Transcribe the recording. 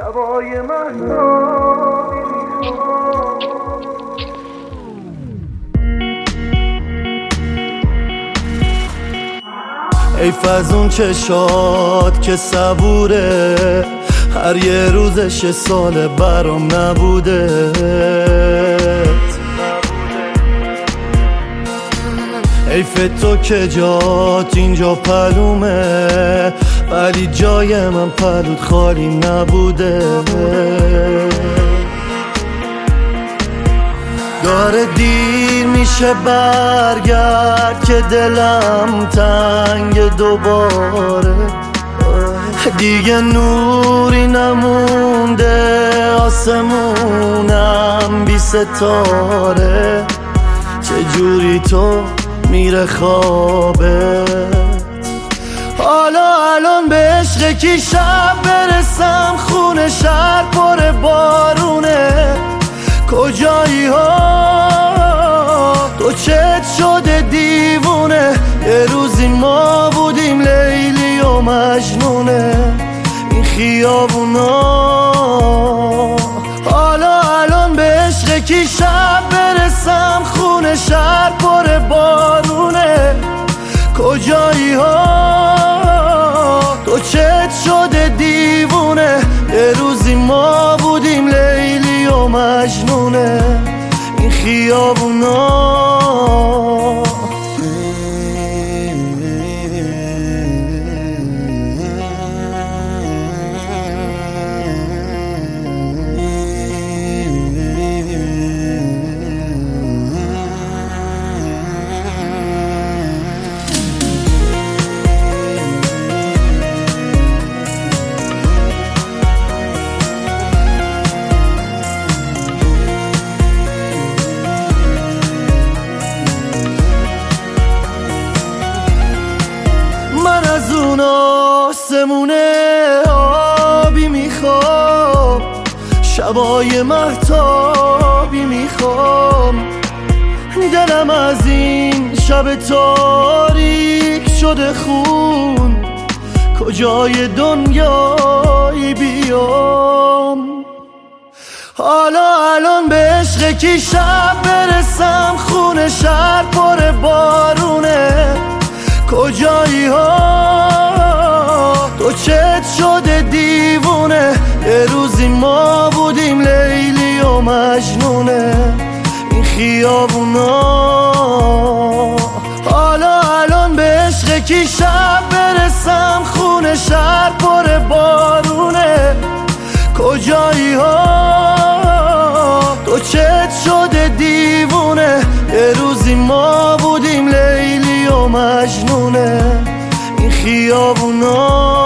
شبای مهتابی میخوام. حیف از اون چشات که صبوره، هر یه روزش یه سال برام نبوده. حیف تو که جات اینجا پلومه، ولی جای من پلوت خالی نبوده. داره دیر میشه برگرد که دلم تنگ دوباره. دیگه نوری نمونده آسمونم بی ستاره. چجوری تو میره خوابت؟ حالا الان به عشق کی شب برسم؟ خونه شهر پر بارونه. کجایی ها تو چت شده دیوونه؟ یه روزی ما بودیم لیلی و مجنونه این خیابونا. حالا الان به عشق کی شب برسم؟ خونه شهر پر بارونه. کجایی ها تو چت شده دیوونه؟ یه روزی ما بودیم لیلی و مجنونه این خیابونا. از اون آسمونه آبی میخوام، شبای مهتابی میخوام. دلم از این شب تاریک شده خون، کجای دنیایی بیام؟ حالا الان به عشق کی شب برسم؟ خونه شهر پر بارونه. کجایی ها تو چت شده دیوونه؟ یه روزی ما بودیم لیلی و مجنونه این خیابونا. حالا الان به عشق کی شب برسم؟ خونه شهر پر بارونه. کجایی ها تو چت شده دیوونه؟ یه روزی ما بودیم لیلی و مجنونه این خیابونا.